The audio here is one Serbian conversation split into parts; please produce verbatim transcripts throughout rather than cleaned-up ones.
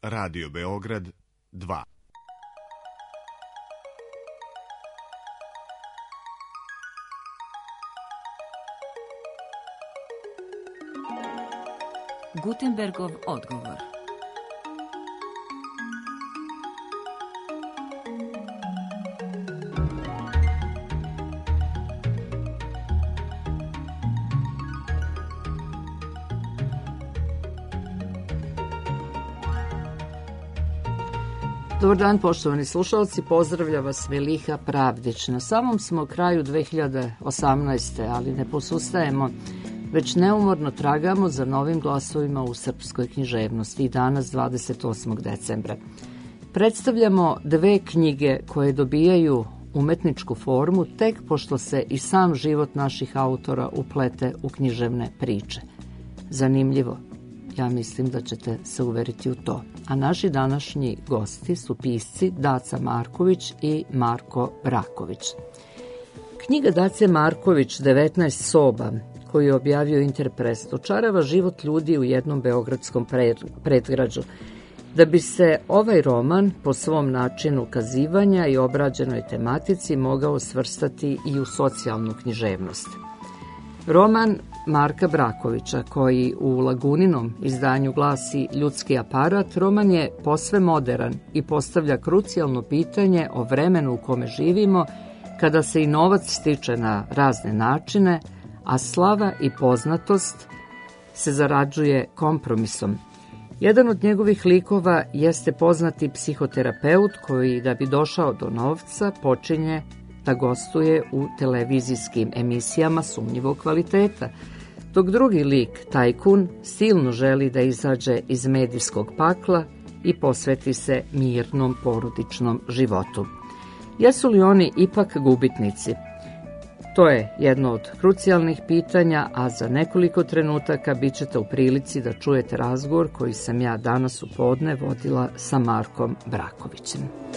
Radio Beograd dva. Gutenbergov odgovor. Dobar dan, poštovani slušalci, pozdravlja vas Veliha Pravdić. Na samom smo kraju dve hiljade osamnaeste. ali ne posustajemo, već neumorno tragamo za novim glasovima u srpskoj književnosti i danas dvadeset osmog decembra. Predstavljamo dve knjige koje dobijaju umetničku formu tek pošto se i sam život naših autora uplete u književne priče. Zanimljivo. Ja mislim da ćete se uveriti u to. A naši današnji gosti su pisci Daca Marković i Marko Braković. Knjiga Dace Marković, devetnaest soba, koju je objavio Interpres, dočarava život ljudi u jednom beogradskom predgrađu. Da bi se ovaj roman po svom načinu kazivanja i obrađenoj tematici mogao svrstati i u socijalnu književnost. Roman Marka Brakovića, koji u Laguninom izdanju glasi Ljudski aparat, roman je posve moderan i postavlja krucijalno pitanje o vremenu u kome živimo, kada se i novac stiče na razne načine, a slava i poznatost se zarađuje kompromisom. Jedan od njegovih likova jeste poznati psihoterapeut koji, da bi došao do novca, počinje da gostuje u televizijskim emisijama sumnjivog kvaliteta, dok drugi lik, tajkun, silno želi da izađe iz medijskog pakla i posveti se mirnom porodičnom životu. Jesu li oni ipak gubitnici? To je jedno od krucijalnih pitanja, a za nekoliko trenutaka bit ćete u prilici da čujete razgovor koji sam ja danas u podne vodila sa Markom Brakovićem.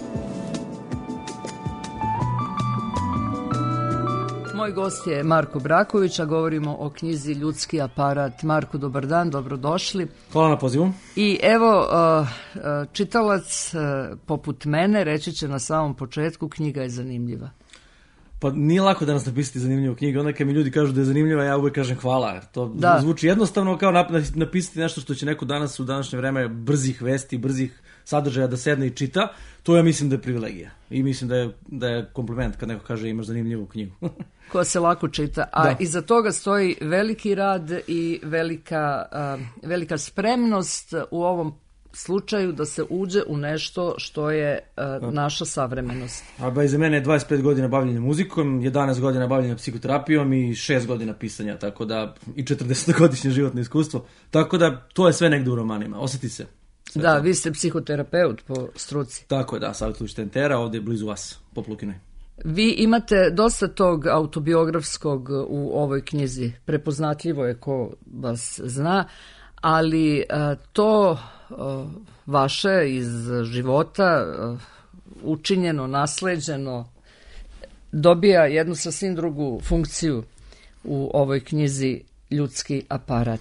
Moj gost je Marko Braković, a govorimo o knjizi Ljudski aparat. Marko, dobar dan, dobrodošli. Hvala na pozivu. I evo, čitalac poput mene reći će na samom početku, knjiga je zanimljiva. Pa nije lako danas napisati zanimljivu knjigu. Onda kad mi ljudi kažu da je zanimljiva, ja uvijek kažem hvala. To da. Zvuči jednostavno kao napisati nešto što će neko danas u današnje vreme brzih vesti, brzih sadržaja da sedne i čita. To ja mislim da je privilegija. I mislim da je, da je kompliment kad neko kaže imaš zanimljivu knjigu. Koja se lako čita. A da. Iza toga stoji veliki rad i velika, uh, velika spremnost u ovom slučaju da se uđe u nešto što je uh, naša savremenost. A ba iza mene je dvadeset pet godina bavljenja muzikom, jedanaest godina bavljenja psihoterapijom i šest godina pisanja, tako da i četrdesetogodišnje životno iskustvo. Tako da to je sve negde u romanima. Osjeti se. Da, to. Vi ste psihoterapeut po struci. Tako je, da, savjetujući Tentera, ovdje blizu vas, po Plukinoj. Vi imate dosta tog autobiografskog u ovoj knjizi. Prepoznatljivo je ko vas zna, ali a, to a, vaše iz života a, učinjeno, nasleđeno, dobija jednu sasvim drugu funkciju u ovoj knjizi Ljudski aparat.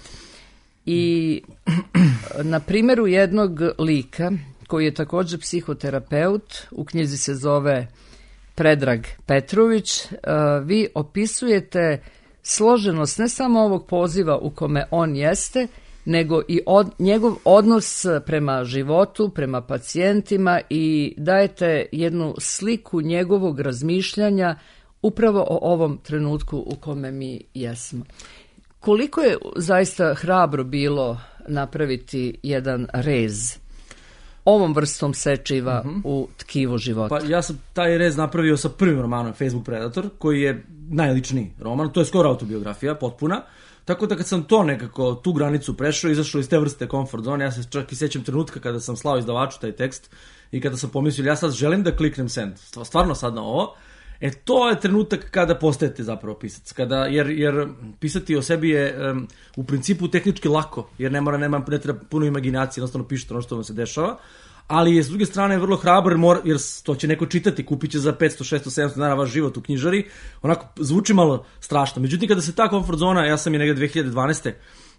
I na primjeru jednog lika koji je također psihoterapeut, u knjizi se zove Predrag Petrović, vi opisujete složenost ne samo ovog poziva u kome on jeste, nego i od, njegov odnos prema životu, prema pacijentima i dajete jednu sliku njegovog razmišljanja upravo o ovom trenutku u kome mi jesmo. Koliko je zaista hrabro bilo napraviti jedan rez ovom vrstom sečiva mm-hmm. u tkivo života? Pa ja sam taj rez napravio sa prvim romanom Facebook Predator, koji je najličniji roman, to je skoro autobiografija, potpuna. Tako da kad sam to nekako, tu granicu prešao, izašao iz te vrste comfort zone, ja se čak i sjećam trenutka kada sam slao izdavaču taj tekst i kada sam pomislio, ja sad želim da kliknem send, stvarno sad na ovo. E to je trenutak kada postajete zapravo pisac, kada, jer, jer pisati o sebi je um, u principu tehnički lako, jer ne mora, nema, ne treba puno imaginacije, jednostavno pišete ono što vam se dešava, ali je s druge strane vrlo hrabar, jer to će neko čitati, kupit će za petsto, šesto, sedamsto dinara vaš život u knjižari, onako zvuči malo strašno. Međutim, kada se ta komfort zona, ja sam je negdje dve hiljade dvanaeste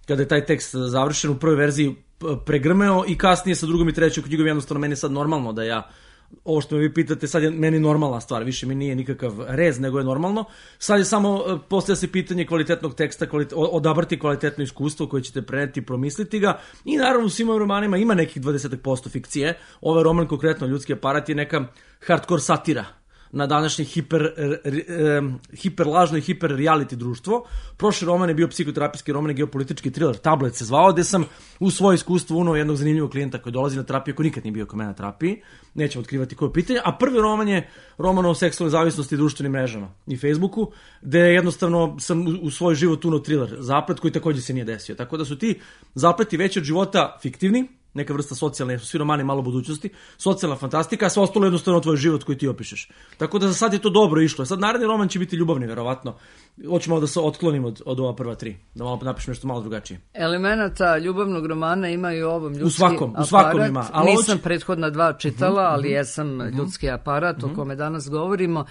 kada je taj tekst završen u prvoj verziji pregrmeo i kasnije sa drugom i trećom knjigom jednostavno meni je sad normalno da ja ovo što me vi pitate, sad je meni normalna stvar, više mi nije nikakav rez, nego je normalno. Sad je samo, postavlja se pitanje kvalitetnog teksta, kvalite, odabrati kvalitetno iskustvo koje ćete preneti, promisliti ga. I naravno u svim ovim romanima ima nekih dvadeset posto fikcije. Ovaj roman, konkretno Ljudski aparat, je neka hardcore satira na današnje hiper, eh, hiper lažno i hiper reality društvo. Prošli roman je bio psihoterapijski roman i geopolitički thriller, Tablet se zvao, gde sam u svoje iskustvo unao jednog zanimljivog klijenta koji dolazi na terapiju, koji nikad nije bio kod mene na terapiji, nećemo otkrivati koje pitanje, a prvi roman je roman o seksualnoj zavisnosti i društvenim mrežama i Facebooku, gde jednostavno sam u svoj život unao thriller, zaplet koji takođe se nije desio. Tako da su ti zapleti veći od života fiktivni, neka vrsta socijalne, svi romani malo budućnosti, socijalna fantastika, a sve ostalo jednostavno tvoj život koji ti opišeš. Tako da za sad je to dobro išlo. Sad naredni roman će biti ljubavni, verovatno. Hoćemo da se otklonimo od, od ova prva tri, da malo napišemo nešto malo drugačije. Elemenata ljubavnog romana ima i u ovom Ljudski u svakom, aparat. U svakom ima. Ali Nisam hoć... prethodna dva čitala, uh-huh, ali jesam uh-huh, Ljudski aparat, uh-huh, o kome danas govorimo.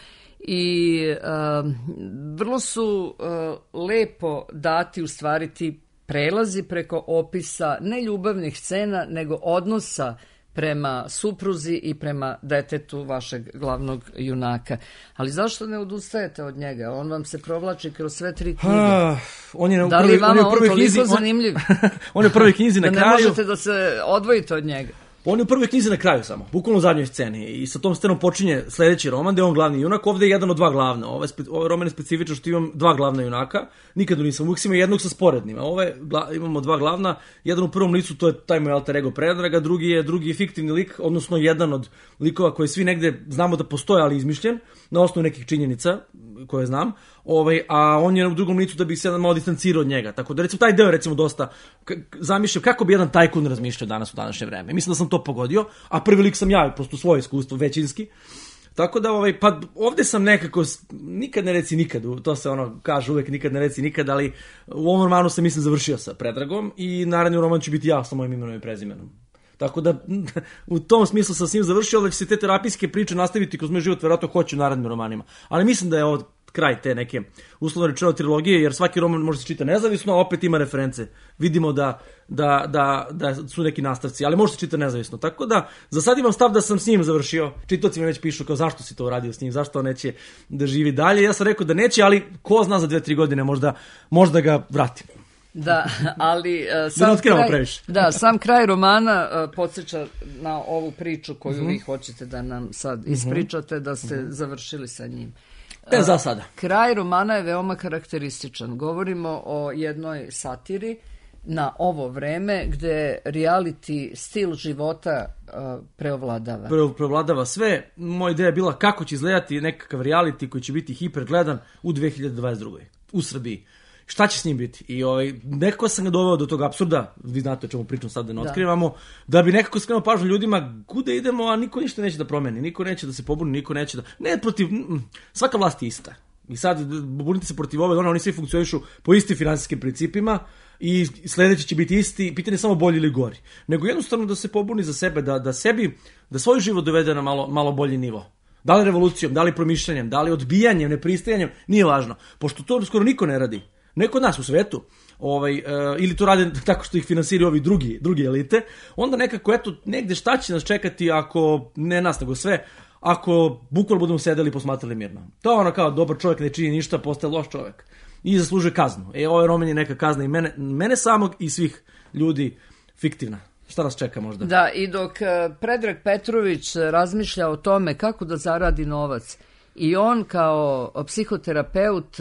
I uh, vrlo su uh, lepo dati u stvari ti prelazi preko opisa ne ljubavnih scena, nego odnosa prema supruzi i prema detetu vašeg glavnog junaka. Ali zašto ne odustajete od njega? On vam se provlači kroz sve tri knjige. Ah, on je da li prvi, vama on, on toliko knjizi, zanimljiv? On, on je u prvoj knjizi na da kraju. Da ne možete da se odvojite od njega. On je u prvoj knjizi na kraju samo, bukvalno u zadnjoj sceni. I sa tom scenom počinje sledeći roman, gde je on glavni junak. Ovde je jedan od dva glavna. Ovaj, spe, ovaj roman je specifičan što imam dva glavna junaka. Nikad nisam, uvijek imam jednog sa sporednima. Ove gla, imamo dva glavna. Jedan u prvom licu, to je taj moj alter ego Predraga, drugi je drugi je fiktivni lik, odnosno jedan od likova koji svi negde znamo da postoje, ali izmišljen, na osnovu nekih činjenica koje znam. Ovaj, a on je u drugom licu da bi se malo distancirao od njega. Tako da recimo taj deo recimo dosta k- zamišljam kako bi jedan tajkun razmišljao danas u današnje vreme. Mislim da sam to pogodio, a prvi lik sam ja, prosto svoje iskustvo većinski. Tako da ovaj pa ovde sam nekako nikad ne reci nikad, to se ono kaže uvek nikad ne reci nikad, ali u ovom romanu sam mislim završio sa Predragom i naredni roman će biti ja sa mojim imenom i prezimenom. Tako da u tom smislu sam s njim završio, da će se te terapijske priče nastaviti kroz moj život, verovatno hoću u narednim romanima. Ali mislim da je ovo kraj te neke uslovno rečeno trilogije, jer svaki roman može se čita nezavisno, a opet ima reference. Vidimo da, da, da, da su neki nastavci, ali može se čita nezavisno. Tako da za sad imam stav da sam s njim završio. Čitaoci mi već pišu kao zašto si to uradio s njim, zašto on neće da živi dalje. Ja sam rekao da neće, ali ko zna za dve, tri godine možda, možda ga vratim. Da, ali uh, sam, kraj, da, sam kraj romana uh, podsjeća na ovu priču koju uh-huh. vi hoćete da nam sad ispričate, da ste uh-huh. završili sa njim. E, za sada. Uh, kraj romana je veoma karakterističan. Govorimo o jednoj satiri na ovo vreme gde reality stil života uh, preovladava. Pre, preovladava sve. Moja ideja je bila kako će izgledati nekakav reality koji će biti hipergledan u dve hiljade dvadeset drugoj u Srbiji. Šta će s njim biti? I ovaj, nekako sam ga doveo do tog apsurda, vi znate o čemu pričam sad da ne otkrivamo, da. da bi nekako skrenuo pažnju ljudima kuda idemo, a niko ništa neće da promeni, niko neće da se pobuni, niko neće da... Ne, protiv... Svaka vlast je ista. I sad bunite se protiv ove, ona, oni svi funkcionišu po istim finansijskim principima i sledeći će biti isti, pitanje samo bolji ili gori. Nego jednostavno da se pobuni za sebe, da, da sebi, da svoj život dovede na malo, malo bolji nivo. Da li revolucijom, da li promišljanjem, da li odbijanjem, nepristajanjem, nije važno. Pošto to skoro niko ne radi. Neko od nas u svetu, ovaj, uh, ili to rade tako što ih finansiraju ovi drugi, drugi elite, onda nekako, eto, negde šta će nas čekati ako, ne nas nego sve, ako bukvalno budemo sedeli i posmatrali mirno. To je ono kao, dobar čovjek ne čini ništa, postaje loš čovjek. I zaslužuje kaznu. E, ovaj roman je neka kazna i mene, mene samog i svih ljudi fiktivna. Šta nas čeka možda? Da, i dok Predrag Petrović razmišlja o tome kako da zaradi novac, i on kao psihoterapeut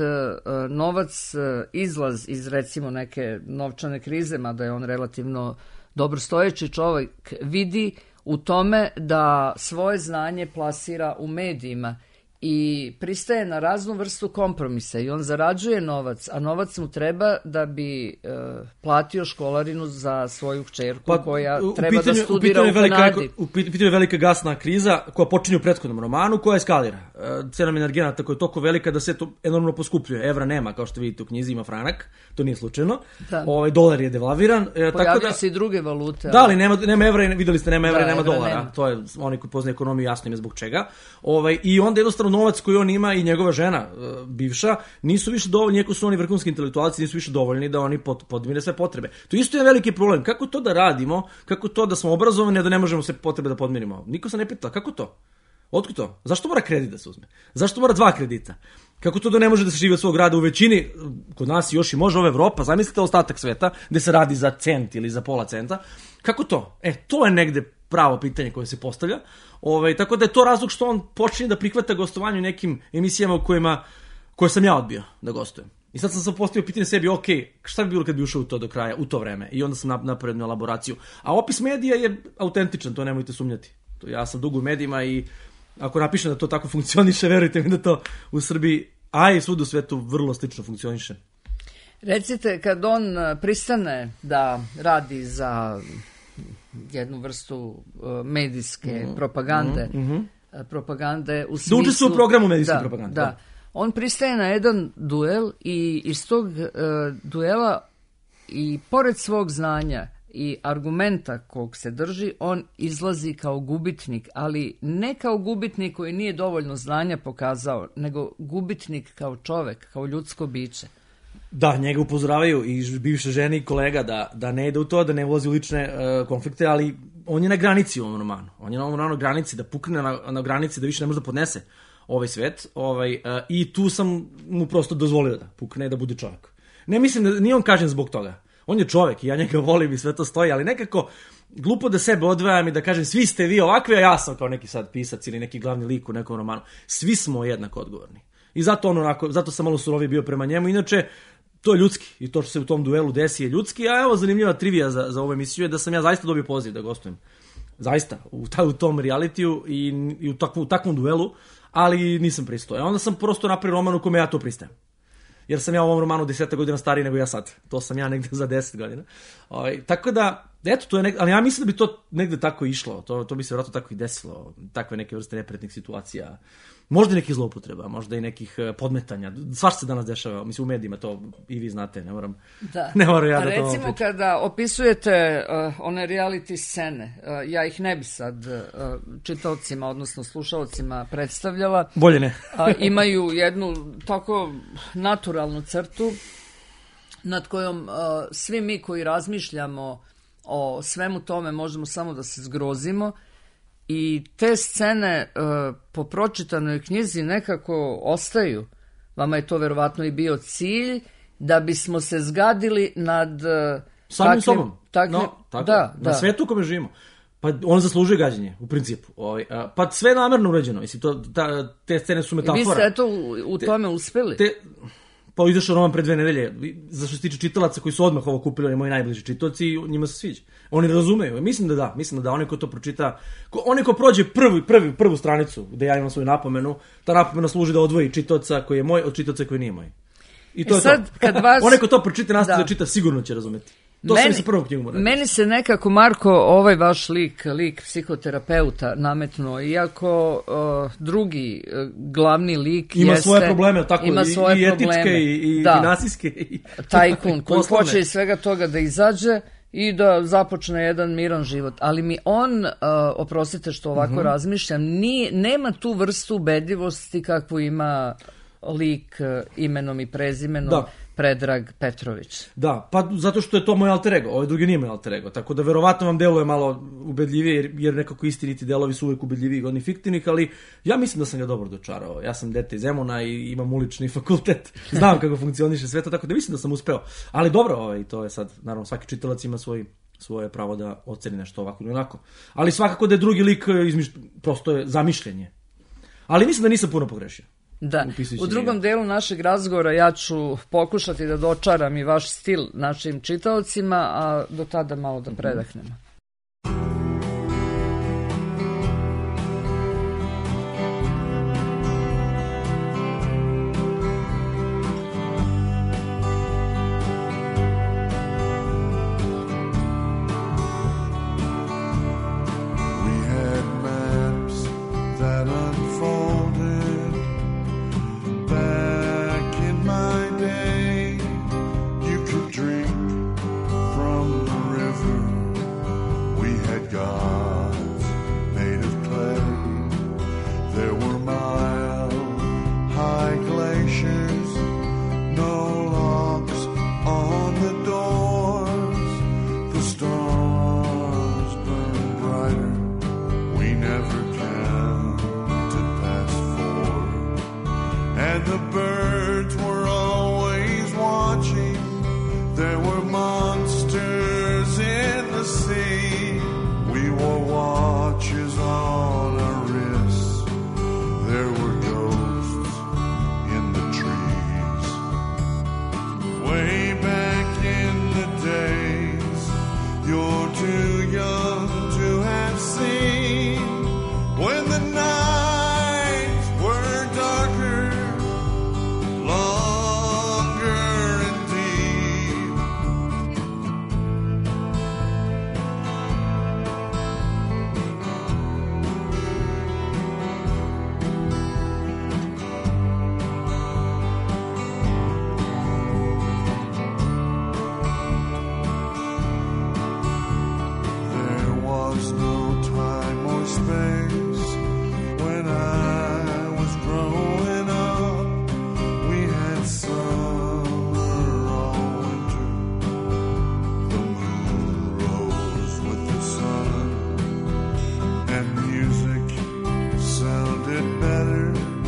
novac, izlaz iz recimo neke novčane krize, mada je on relativno dobrostojeći čovjek, vidi u tome da svoje znanje plasira u medijima i pristaje na raznu vrstu kompromisa i on zarađuje novac, a novac mu treba da bi e, platio školarinu za svoju kćerku pa, koja treba pitanju, da studira u, u Kanadi. U pitanju je velika gasna kriza koja počinje u prethodnom romanu, koja eskalira. E, cena energenata koja je toliko velika da se to enormno poskupljuje. Evra nema, kao što vidite u knjizi, ima franak, to nije slučajno. Da. Ovaj, dolar je devalviran. E, Pojavljaju tako da, se i druge valute. Da, ali nema, nema evra, videli ste, nema evra, da, nema evra dolara. Nema. To je, oni koji poznaju ekonomiju jasno im je zbog čega. Ovaj, I onda jednostavno novac koji on ima i njegova žena, bivša, nisu više dovoljni, iako su oni vrhunski intelektualci, nisu više dovoljni da oni podmire sve potrebe. To isto je veliki problem. Kako to da radimo, kako to da smo obrazovani, a da ne možemo sve potrebe da podmirimo? Niko se ne pita, kako to? Otkud to? Zašto mora kredit da se uzme? Zašto mora dva kredita? Kako to da ne može da se živi od svog rada u većini, kod nas još i može ova Evropa, zamislite ostatak sveta, gde se radi za cent ili za pola centa. Kako to? E, to je negde pravo pitanje koje se postavlja. Ove, tako da je to razlog što on počinje da prihvata gostovanje u nekim emisijama u kojima, koje sam ja odbio da gostujem. I sad sam sam postavio pitanje sebi, ok, šta bi bilo kad bi ušao u to do kraja, u to vreme? I onda sam napravio jednu elaboraciju. A opis medija je autentičan, to nemojte sumnjati. Ja sam dugo u medijima i ako napišem da to tako funkcioniše, verujte mi da to u Srbiji, a i svud u svetu, vrlo slično funkcioniše. Recite, kad on pristane da radi za jednu vrstu medijske mm-hmm. propagande, mm-hmm. propagande u smislu... Da učestvuje u programu medijske da, propagande. Da. da. On pristaje na jedan duel i iz tog uh, duela i pored svog znanja i argumenta kog se drži, on izlazi kao gubitnik, ali ne kao gubitnik koji nije dovoljno znanja pokazao, nego gubitnik kao čovek, kao ljudsko biće. Da, njega upozoravaju i bivše žene i kolega da, da ne ide u to, da ne ulazi u lične uh, konflikte, ali on je na granici u ovom romanu. On je na ovom romanu granici, da pukne na, na granici, da više ne može da podnese ovaj svet. Ovaj, uh, I tu sam mu prosto dozvolio da pukne, da bude čovjek. Ne mislim da nije on kažen zbog toga. On je čovjek i ja njega volim i sve to stoji, ali nekako glupo da sebe odvajam i da kažem svi ste vi ovakvi, a ja sam kao neki sad pisac ili neki glavni lik u nekom romanu. Svi smo jednako odgovorni. I zato, on onako, zato sam malo suroviji bio prema njemu. Inače, to je ljudski i to što se u tom duelu desi je ljudski. A evo zanimljiva trivija za, za ovu emisiju je da sam ja zaista dobio poziv da gostujem. Zaista, u, ta, u tom realitiju i, i u, takvu, u takvom duelu, ali nisam pristao. A onda sam prosto napravio roman u kome ja to pristajem. Jer sam ja u ovom romanu deseta godina stariji nego ja sad. To sam ja negde za deset godina. O, tako da, eto, to je nek... ali ja mislim da bi to negde tako išlo. To, to bi se vjerojatno tako i desilo. Takve neke vrste neprijatnih situacija. Možda i nekih zloupotreba, možda i nekih podmetanja. Svašta se danas dešava, mislim u medijima, to i vi znate, ne moram, da. ne moram ja da to... A recimo kada opisujete uh, one reality scene, uh, ja ih ne bi sad uh, čitaocima, odnosno slušaocima predstavljala. Bolje ne. uh, imaju jednu tako naturalnu crtu nad kojom uh, svi mi koji razmišljamo o svemu tome možemo samo da se zgrozimo. I te scene uh, po pročitanoj knjizi nekako ostaju. Vama je to verovatno i bio cilj da bismo se zgadili nad uh, samim sobom. Takvim, no, tako, da, na da. svetu u kome živimo. Pa on zaslužuje gađenje, u principu. Ovaj, a, pa sve je namerno urađeno. Mislim, to, ta, te scene su metafora. I vi ste eto u, u te, tome uspeli. Te, pa izašao roman pre dve nedelje. Za što se tiče čitalaca koji su odmah ovo kupili, oni moji najbliži čitaoci, njima se sviđa. Oni razumeju. Mislim da da. Mislim da da. Oni ko to pročita, ko, oni ko prođe prvi, prvi, prvu stranicu gde ja imam svoju napomenu, ta napomena služi da odvoji čitaoca koji je moj od čitaoca koji nije moj. I to I je sad, to. Kad vas... Onaj ko to pročita, nastavi da. da čita, sigurno će razumeti. To meni, se prvom knjigom radi. Meni se nekako, Marko, ovaj vaš lik, lik psihoterapeuta nametnuo, iako uh, drugi uh, glavni lik ima jeste... svoje probleme, tako, ima i, svoje i probleme. etičke, i, i da. finansijske. I, tajkun, koji hoće iz svega toga da izađe i da započne jedan miran život. Ali mi on, uh, oprostite što ovako uh-huh. razmišljam, ni, nema tu vrstu ubedljivosti kakvu ima lik uh, imenom i prezimenom. Da. Predrag Petrović. Da, pa zato što je to moj alter ego, ovaj drugi nije moj alter ego, tako da verovatno vam deluje malo ubedljivije, jer, jer nekako istiniti delovi su uvijek ubedljiviji od onih fiktivnih, ali ja mislim da sam ga dobro dočarao. Ja sam dete iz Zemuna i imam ulični fakultet, znam kako funkcioniše sve to, tako da mislim da sam uspeo. Ali dobro, ovaj, to je sad, naravno, svaki čitalac ima svoj, svoje pravo da oceni nešto ovako ili onako. Ali svakako da je drugi lik izmišlj... prosto je zamišljenje. Ali mislim da nisam puno pogrešio. Da, u drugom delu našeg razgovora ja ću pokušati da dočaram i vaš stil našim čitaocima, a do tada malo da predahnemo. And the birds were always watching. There were monsters in the sea. We wore watches on our wrists. There were ghosts in the trees. Way back in the days, you're too young to have seen when the nights were darker, longer and deep. There was no time or space when I was growing up. We had summer all winter. The moon rose with the sun, and music sounded better,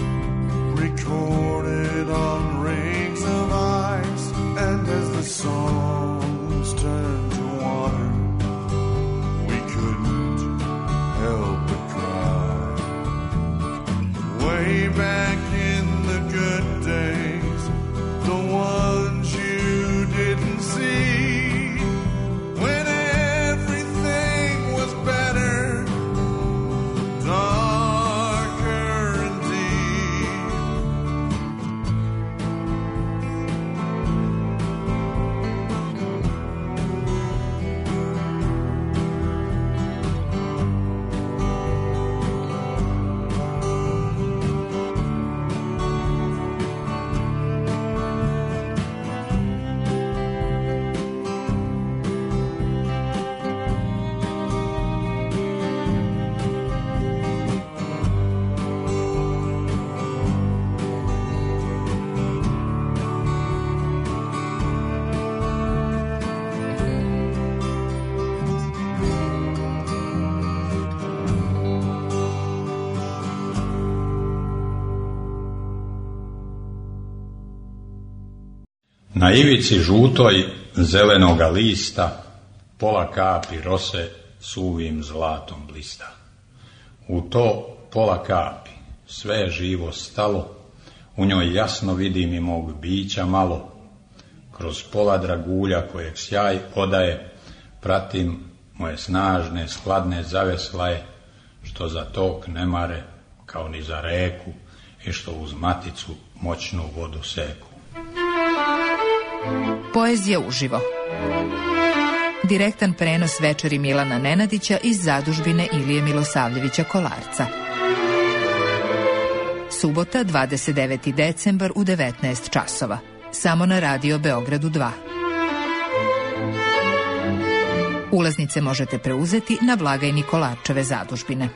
recorded on rings of ice. And as the songs turned to water, we couldn't help but cry. Way back in the good days, the ones you didn't see, when everything was better, darker and deep. Na ivici žutoj zelenoga lista pola kapi rose suvim zlatom blista. U to pola kapi sve je živo stalo, u njoj jasno vidim i mog bića malo. Kroz pola dragulja kojeg sjaj odaje, pratim moje snažne skladne zaveslaje, što za tok ne mare kao ni za reku i što uz maticu moćnu vodu seku. Poezija uživo. Direktan prenos večeri Milana Nenadića iz zadužbine Ilije Milosavljevića Kolarca. Subota, dvadeset deveti decembar u devetnaest časova. Samo na Radio Beogradu dva. Ulaznice možete preuzeti na blagajni Kolarčeve zadužbine.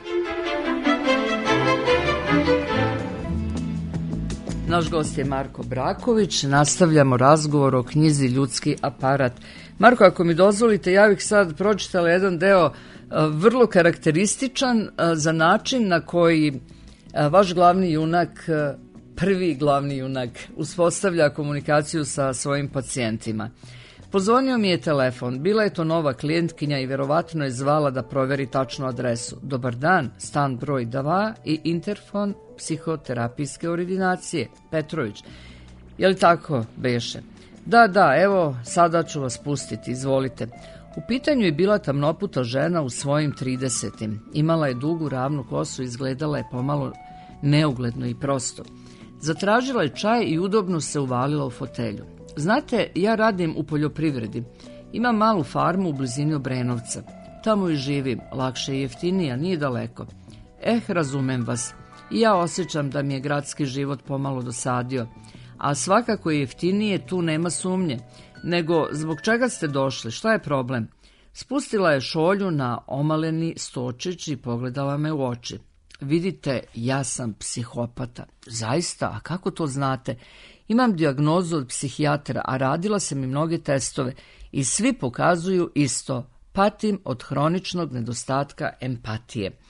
Naš gost je Marko Braković. Nastavljamo razgovor o knjizi Ljudski aparat. Marko, ako mi dozvolite, ja bih sad pročitala jedan deo vrlo karakterističan za način na koji vaš glavni junak, prvi glavni junak, uspostavlja komunikaciju sa svojim pacijentima. Pozvonio mi je telefon, bila je to nova klijentkinja i verovatno je zvala da proveri tačnu adresu. Dobar dan, stan broj dva i interfon psihoterapijske ordinacije, Petrović. Je li tako beše? Da, da, evo, sada ću vas pustiti, izvolite. U pitanju je bila tamnoputa žena u svojim tridesetim. Imala je dugu ravnu kosu, izgledala je pomalo neugledno i prosto. Zatražila je čaj i udobno se uvalila u fotelju. Znate, ja radim u poljoprivredi. Imam malu farmu u blizini Obrenovca. Tamo i živim, lakše i jeftinije, nije daleko. Eh, razumem vas. I ja osjećam da mi je gradski život pomalo dosadio. A svakako je jeftinije, tu nema sumnje. Nego, zbog čega ste došli? Šta je problem? Spustila je šolju na omaleni stočić i pogledala me u oči. Vidite, ja sam psihopata. Zaista? A kako to znate? Imam dijagnozu od psihijatra, a radila sam i mnoge testove i svi pokazuju isto. Patim od hroničnog nedostatka empatije.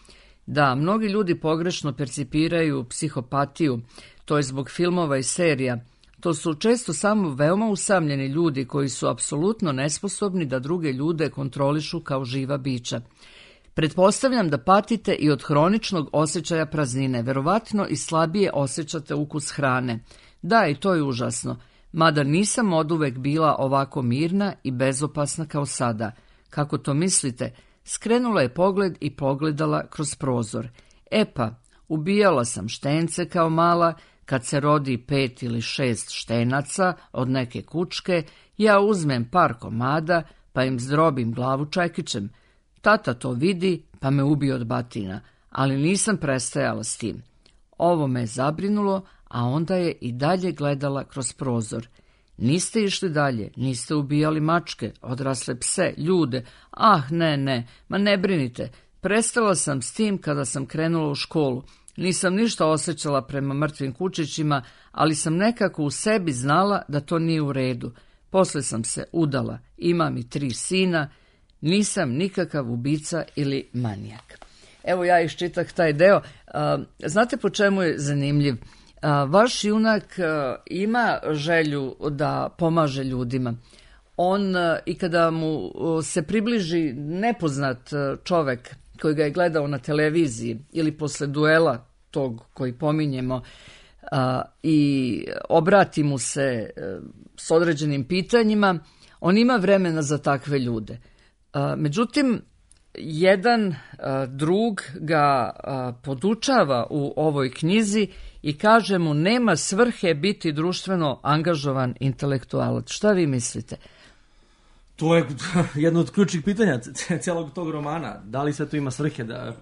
Da, mnogi ljudi pogrešno percipiraju psihopatiju, to je zbog filmova i serija. To su često samo veoma usamljeni ljudi koji su apsolutno nesposobni da druge ljude kontrolišu kao živa bića. Pretpostavljam da patite i od hroničnog osjećaja praznine, verovatno i slabije osjećate ukus hrane. Da, i to je užasno, mada nisam oduvek bila ovako mirna i bezopasna kao sada. Kako to mislite? Skrenula je pogled i pogledala kroz prozor. E pa, ubijala sam štence kao mala. Kad se rodi pet ili šest štenaca od neke kučke, ja uzmem par komada pa im zdrobim glavu čekićem. Tata to vidi pa me ubije od batina, ali nisam prestajala s tim. Ovo me je zabrinulo, a onda je i dalje gledala kroz prozor. Niste išli dalje, niste ubijali mačke, odrasle pse, ljude. Ah, ne, ne, ma ne brinite. Prestala sam s tim kada sam krenula u školu. Nisam ništa osjećala prema mrtvim kučićima, ali sam nekako u sebi znala da to nije u redu. Posle sam se udala, imam i tri sina, nisam nikakav ubica ili manijak. Evo ja iščitah taj deo. Znate po čemu je zanimljiv? Vaš junak ima želju da pomaže ljudima. On i kada mu se približi nepoznat čovek koji ga je gledao na televiziji ili posle duela tog koji pominjemo a, i obrati mu se a, s određenim pitanjima, on ima vremena za takve ljude. A, međutim, jedan a, drug ga a, podučava u ovoj knjizi i kaže mu nema svrhe biti društveno angažovan intelektualac. Šta vi mislite? To je jedno od ključnih pitanja celog tog romana. Da li sve to ima svrhe da...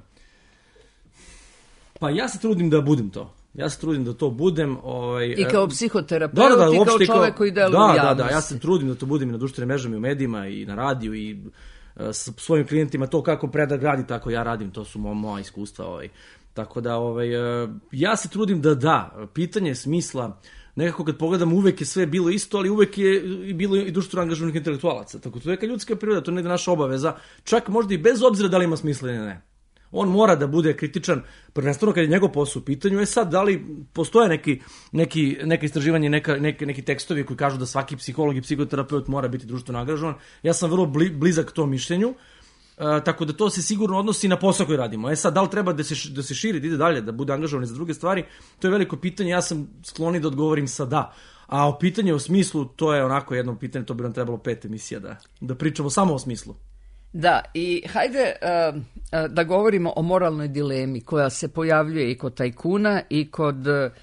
Pa ja se trudim da budem to. Ja se trudim da to budem. Ovaj, I kao psihoterapeut, da, da, da, i kao čovek koji deluje da, u javnosti. Da, da, ja se trudim da to budem i na društvenim mrežama i u medijima i na radiju i uh, s svojim klijentima. To kako Predrag radi, tako ja radim. To su mo, moja iskustva. Ovaj. Tako da ovaj, uh, ja se trudim da da. Pitanje smisla... Nekako kad pogledam, uvek je sve bilo isto, ali uvek je i bilo i društveno angažovanih intelektualaca. Tako to je neka ljudska priroda, to ne je naša obaveza, čak možda i bez obzira da li ima smisla ili ne. On mora da bude kritičan, prvenstveno kad je njegov posao u pitanju. E sad, da li postoje neki, neki, neka istraživanje, neka, neke, neki tekstovi koji kažu da svaki psiholog i psihoterapeut mora biti društveno angažovan. Ja sam vrlo bli, blizak tom mišljenju. Uh, tako da to se sigurno odnosi na posao koji radimo. E sad, da li treba da se, da se širi, da ide dalje, da bude angažovan za druge stvari, to je veliko pitanje, ja sam skloni da odgovorim sa da. A o pitanje o smislu, to je onako jedno pitanje, to bi nam trebalo pet emisija da, da pričamo samo o smislu. Da, i hajde uh, uh, da govorimo o moralnoj dilemi koja se pojavljuje i kod tajkuna i kod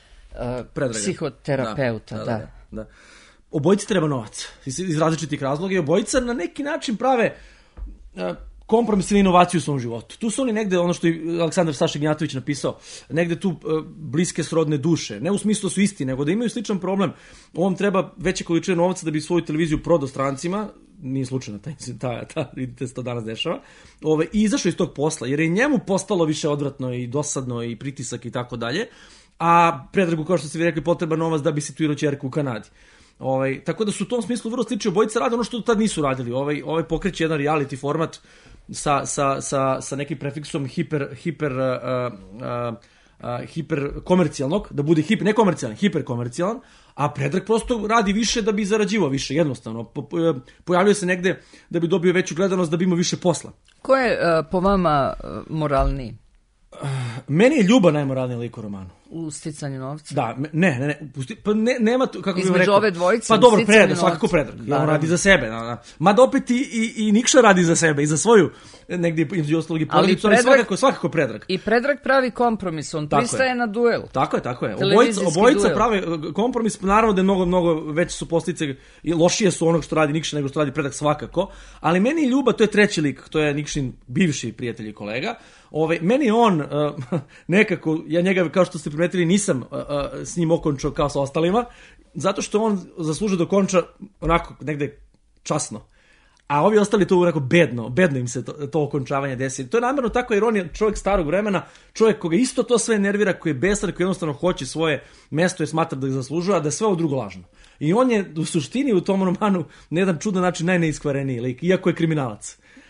uh, psihoterapeuta. Da, da, da, da. da. Obojici treba novac, iz, iz različitih razloga, i obojica na neki način prave... Uh, kompromis ili inovaciju u svom životu. Tu su oni negde, ono što je Aleksandar Saša Gnjatović napisao, negde tu uh, bliske srodne duše. Ne u smislu da su isti, nego da imaju sličan problem. Ovom treba veće količine novca da bi svoju televiziju prodao strancima, nije slučajno, ta, ta, ta, vidite se to danas dešava, ove, i izašao iz tog posla, jer je njemu postalo više odvratno i dosadno i pritisak i tako dalje, a Predragu, kao što ste vi rekli, potreban novac da bi situirao ćerku u Kanadi. Ovaj, tako da su u tom smislu vrlo slični, obojica rade ono što tad nisu radili. Ovaj, ovaj pokreće jedan reality format sa, sa, sa, sa nekim prefiksom hiper, hiper, uh, uh, uh, hiper komercijalnog, da bude hiper, ne komercijalan, hiper komercijalan, a Predrag prosto radi više da bi zarađivao više, jednostavno. Po, po, pojavljuje se negde da bi dobio veću gledanost, da bi imao više posla. Ko je uh, po vama uh, moralniji? Uh, meni je Ljuba najmoralniji lik u romanu. U sticanju novca? Da, ne, ne, ne, pusti, pa ne, nema tu, kako bih rekao. Između ove dvojice? Pa dobro, Predrag, svakako Predrag. Da, on radi za sebe. Da, da. Mada opet i, i, i Nikša radi za sebe i za svoju, negdje između ostalog i porodicu, ali, ali svakako, svakako Predrag. I Predrag pravi kompromis, on tako pristaje je. Na duel. Tako je, tako je. Obojica, obojica prave kompromis, naravno da je mnogo, mnogo veće su posljedice i lošije su onog što radi Nikša nego što radi Predrag svakako, ali meni je Ljuba, to je treći lik, to je Nikšin bivši prijatelj i kolega. Ove, meni on uh, nekako, ja njega, kao što ste primetili, nisam uh, uh, s njim okončao kao sa ostalima, zato što on zaslužuje da konča onako negde časno. A ovi ostali to onako bedno, bedno im se to, to okončavanje desi. To je namjerno tako, jer on je čovjek starog vremena, čovjek koga isto to sve nervira, koji je besan, koji jednostavno hoće svoje mesto i smatra da ga zaslužuje, a da je sve ovo drugo lažno. I on je u suštini u tom romanu na jedan čudan način najneiskvareniji lik, iako je kriminalac.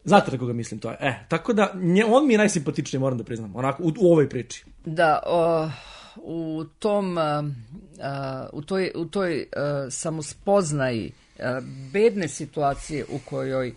Znate na koga mislim, to je. E, tako da, nje, on mi je najsimpatičniji, moram da priznam, onako, u, u ovoj priči. Da, o, u tom, a, a, u toj, u toj a, samospoznaji a, bedne situacije u kojoj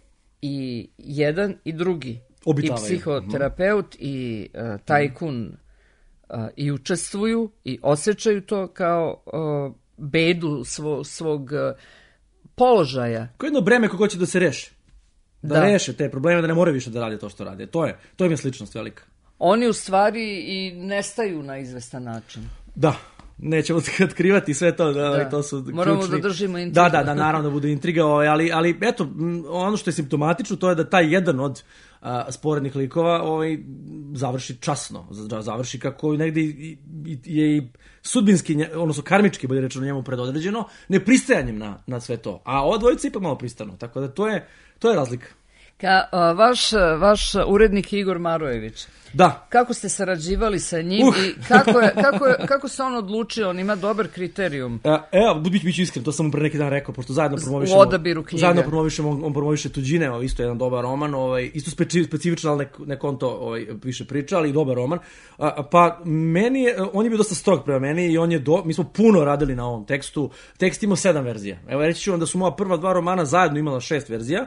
i jedan i drugi, obitavaju. I psihoterapeut i a, tajkun a, i učestvuju i osjećaju to kao a, bedu svo, svog a, položaja. Kao jedno breme kako će da se reši. Da, Da. reše te probleme, da ne moraju više da rade to što rade. To je, to je mi sličnost velika. Oni u stvari i nestaju na izvestan način. Da, nećemo otkrivati sve to, da, Da. to su Moramo ključni... da držimo intrigu. Da, da, da, naravno da bude intriga, ovaj, ali, ali eto, m, ono što je simptomatično, to je da taj jedan od a, sporednih likova ovaj, završi časno, za- završi kako negde i, i, je i sudbinski, nje- odnosno karmički, bolje rečeno njemu predodređeno, nepristajanjem na, na sve to. A ova dvojica ipak malo pristanu, tako da to je, to je razlika. Ka, a, vaš, vaš urednik Igor Marojević, Da, kako ste sarađivali sa njim Uh. i kako, je, kako, je, kako se on odlučio, on ima dobar kriterijum. E, evo, bit, bit ću iskren, to sam mu pre neki dan rekao, pošto zajedno promovišemo... U odabiru knjige. Zajedno promovišemo, on, on promoviše Tuđine, ovaj, isto jedan dobar roman, ovaj, isto speci, specifično, ali nek, nek on to ovaj, više priča, ali i dobar roman. A, a, pa, meni je, on je bio dosta strog prema meni i on je, do, mi smo puno radili na ovom tekstu. Tekst imao sedam verzija. Evo, reći ću vam da su moja prva dva romana zajedno imala šest verzija,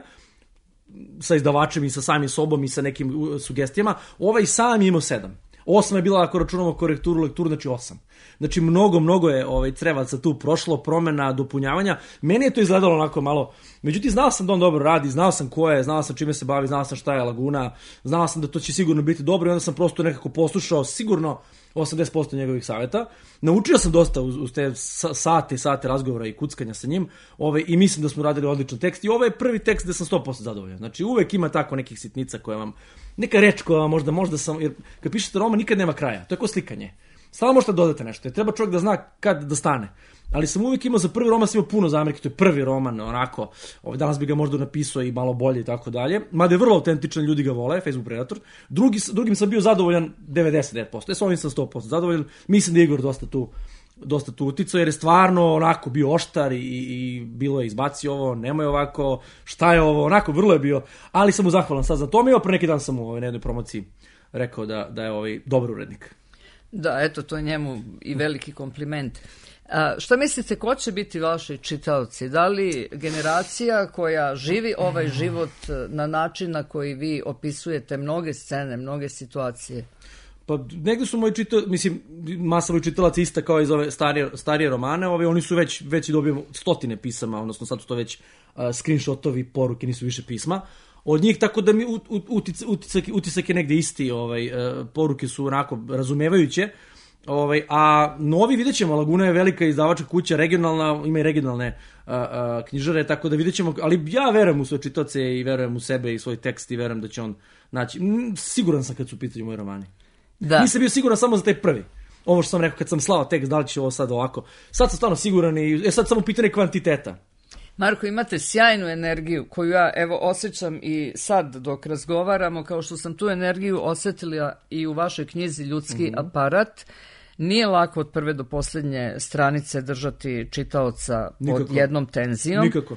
sa izdavačem i sa samim sobom i sa nekim uh, sugestijama. Ovaj sam je imao sedam. Osam je bila, ako računamo korekturu, lekturu, znači osam. Znači, mnogo, mnogo je ovaj, trevaca tu prošlo, promena, dopunjavanja. Meni je to izgledalo onako malo... Međutim, znao sam da on dobro radi, znao sam ko je, znao sam čime se bavi, znao sam šta je Laguna, znao sam da to će sigurno biti dobro i onda sam prosto nekako poslušao sigurno osamdeset posto njegovih savjeta. Naučio sam dosta uz, uz te sa- sate i sate razgovora i kuckanja sa njim, ovaj, i mislim da smo radili odličan tekst. I ovo je prvi tekst gde sam sto posto zadovoljan. Znači, uvek ima tako nekih sitnica koje vam... Neka reč koja vam možda, možda sam... Jer kad pišete roman, nikad nema kraja. To je kao slikanje. Stalno možete dodati nešto. Jer treba čovjek da zna kad da stane. Ali sam uvijek imao za prvi roman, sam imao puno zamerki, to je prvi roman, onako, ovaj, danas bi ga možda napisao i malo bolje i tako dalje. Mada je vrlo autentičan, ljudi ga vole, Facebook Predator. Drugi, drugim sam bio zadovoljan devedeset devet posto, e, s ovim sam sto posto zadovoljan. Mislim da je Igor dosta tu, dosta tu uticao, jer je stvarno onako bio oštar i, i bilo je izbaci ovo, nemoj ovako, šta je ovo, onako, vrlo je bio, ali sam mu zahvalan sad za to. Mi pre neki dan sam mu ovaj, na jednoj promociji rekao da, da je ovaj dobar urednik. Da, eto, to je njemu i veliki kompliment. A, šta mislite, ko će biti vaši čitaoci? Da li generacija koja živi ovaj život na način na koji vi opisujete mnoge scene, mnoge situacije? Pa negde su moji čitali, mislim, masa mojih čitalaca ista kao iz ove starije, starije romane, ove, oni su već, već i dobijemo stotine pisama, odnosno sad su to već uh, screenshotovi, poruke, nisu više pisma od njih, tako da mi ut, ut, utisak, utisak, utisak je negde isti, ovaj, uh, poruke su onako razumevajuće, ovaj, a novi vidjet ćemo, Laguna je velika izdavačka kuća, regionalna, ima i regionalne uh, uh, knjižare, tako da vidjet ćemo, ali ja verujem u svoje čitaoce i verujem u sebe i svoj tekst i verujem da će on naći, m, siguran sam kad su u pitanju moji romani. Da. Nisam bio siguran samo za taj prvi. Ovo što sam rekao kad sam slao tekst, da li će ovo sad ovako. Sad sam stvarno siguran i e, sad samo pitanje kvantiteta. Marko, imate sjajnu energiju koju ja evo osjećam i sad dok razgovaramo, kao što sam tu energiju osjetila i u vašoj knjizi Ljudski mm-hmm. aparat. Nije lako od prve do posljednje stranice držati čitaoca Nikako. pod jednom tenzijom. Nikako.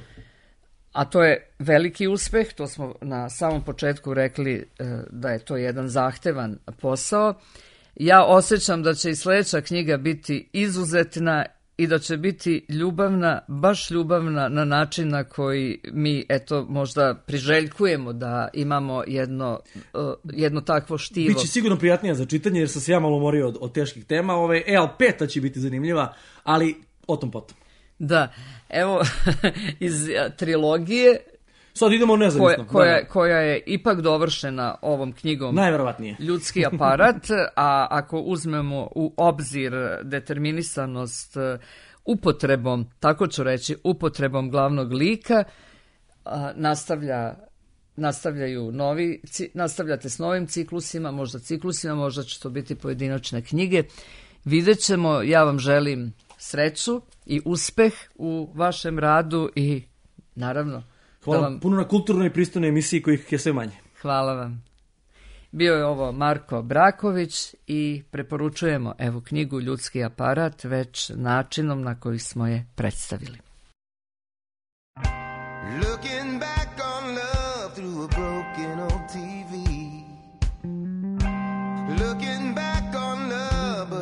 A to je veliki uspeh, to smo na samom početku rekli e, da je to jedan zahtevan posao. Ja osjećam da će i sljedeća knjiga biti izuzetna i da će biti ljubavna, baš ljubavna na način na koji mi eto možda priželjkujemo da imamo jedno, e, jedno takvo štivo. Biće sigurno prijatnija za čitanje jer sam se ja malo umorio od, od teških tema. Ove, e, ali peta će biti zanimljiva, ali o tom potom. Da, evo iz a, trilogije Sad idemo nezavisno. koja, koja, Da, da. koja je ipak dovršena ovom knjigom Najverovatnije. Ljudski aparat, a ako uzmemo u obzir determinisanost e, upotrebom, tako ću reći, upotrebom glavnog lika, a, nastavlja, nastavljaju novi, ci, nastavljate s novim ciklusima, možda ciklusima, možda će to biti pojedinačne knjige. Vidjet ćemo, ja vam želim sreću i uspeh u vašem radu i naravno Hvala da vam, puno na kulturnoj i pristojnoj emisiji kojih je sve manje. hvala vam. Bio je ovo Marko Braković i preporučujemo evo knjigu Ljudski aparat već načinom na koji smo je predstavili. Looking back on love through a broken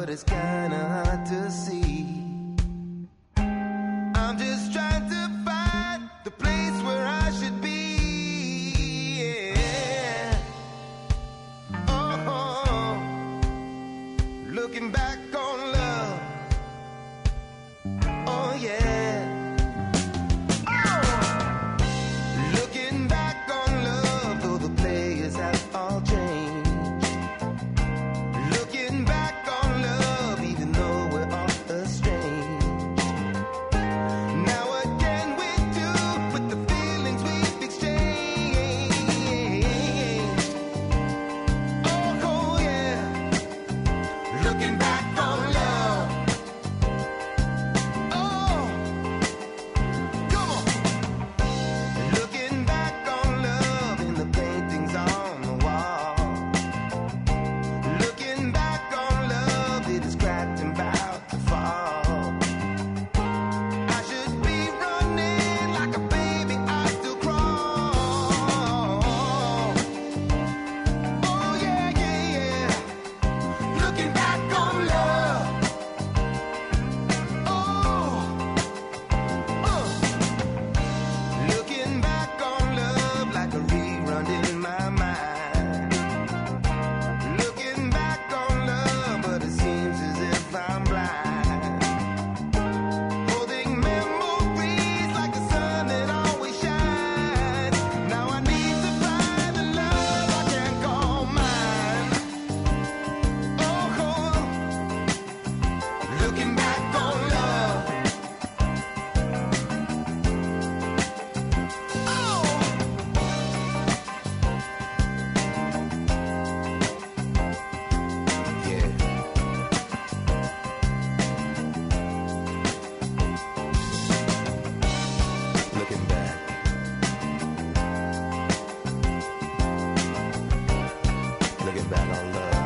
but it's kinda hard to see. I'm just trying to find the place where I should be. Yeah. Oh, looking back on love. Oh yeah. Oh, looking back on love, though the players have all changed. Looking back on love, even though we're all estranged. Now what can we do with the feelings we've exchanged? Oh, oh yeah. Looking back on love. Oh, come on. Looking back on love in the paintings on the wall. Looking back on love, it is cracked and about to fall. I should be running like a baby, I still crawl. Oh yeah, yeah, yeah. Looking back on love. Oh, uh. Looking back on love like a rerun in my mind. Looking back on love, but it seems as if I'm blind. Holding memories like the sun that always shines. Now I need to find the love I can call mine. Oh, looking back on love. Oh. Yeah. Looking back. Looking back on love.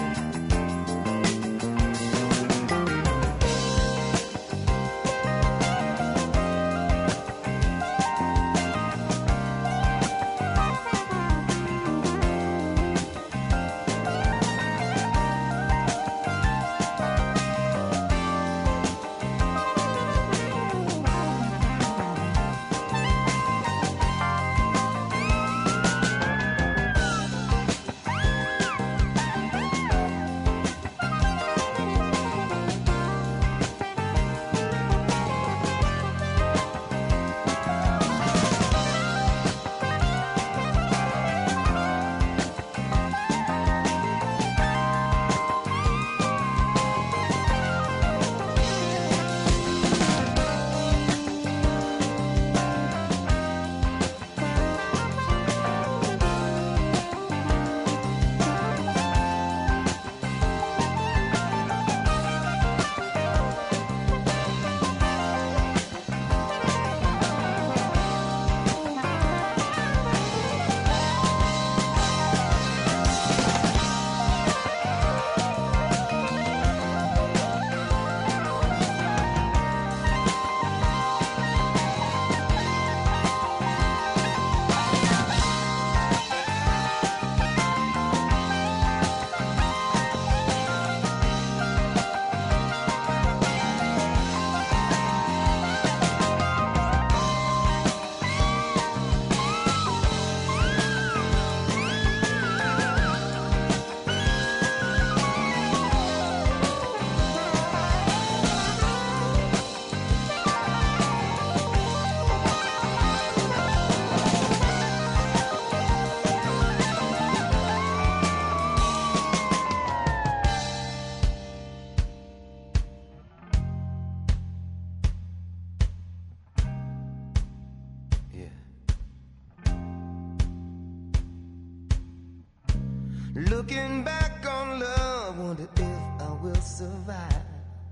Looking back on love, wonder if I will survive.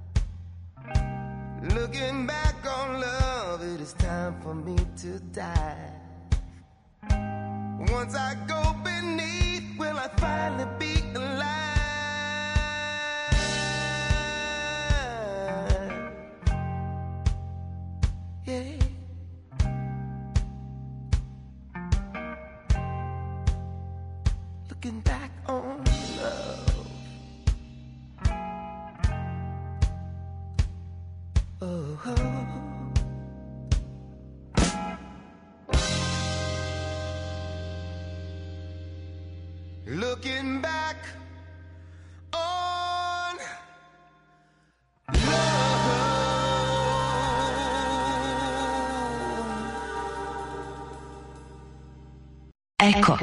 Looking back on love, it is time for me to die. Once I go beneath, will I finally be alive? Yeah. Looking back on love. looking back on Eko.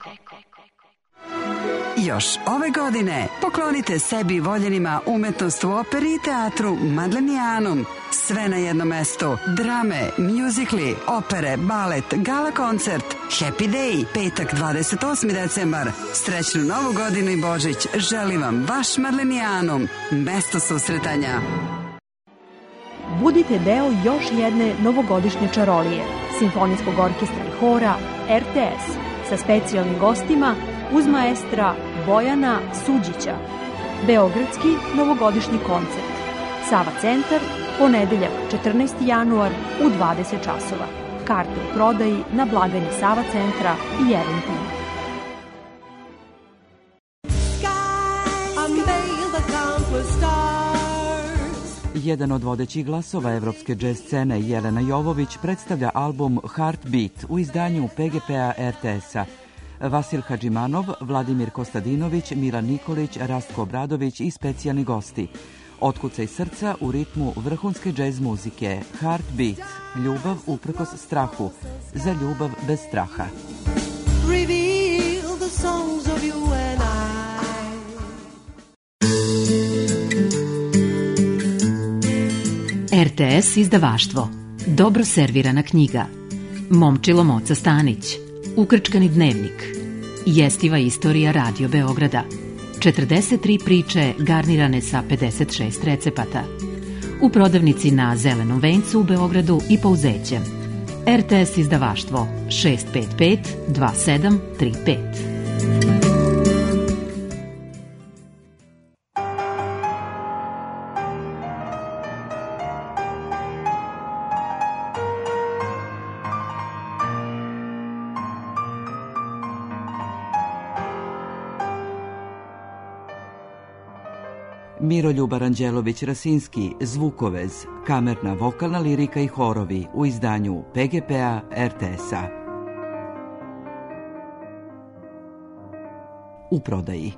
Još ove godine poklonite sebi i voljenima umetnost u operi i teatru Madlenijanum. Sve na jednom mestu. Drame, mjuzikli, opere, balet, gala koncert. Happy Day, petak dvadeset osmi decembar. Srećnu Novu godinu i Božić želi vam vaš Madlenijanum. Mesto susretanja. Budite deo još jedne novogodišnje čarolije Simfonijskog orkestra i hora R T S sa specijalnim gostima uz maestra Bojana Suđića. Beogradski novogodišnji koncert. Sava centar, ponedeljak četrnaesti januar u dvadeset časova. Karte u prodaji na blagajni Sava centra i Eventim. Jedan od vodećih glasova evropske džez scene, Jelena Jovović, predstavlja album Heartbeat u izdanju P G P-a R T S-a. Vasil Hadžimanov, Vladimir Kostadinović, Milan Nikolić, Rastko Obradović i specijalni gosti. Otkucaj srca u ritmu vrhunske džez muzike. Heartbeat, ljubav uprkos strahu, za ljubav bez straha. Reveal the songs of you and I. R T S izdavaštvo. Dobro servirana knjiga. Momčilo Moca Stanić. Ukrčkani dnevnik. Jestiva istorija Radio Beograda. četrdeset tri priče garnirane sa pedeset šest recepata. U prodavnici na Zelenom vencu u Beogradu i Pouzećem. R T S izdavaštvo šest pet pet dva sedam tri pet. Miroljub Aranđelović-Rasinski, Zvukovez, kamerna vokalna lirika i horovi u izdanju P G P-a R T S-a. U prodaji.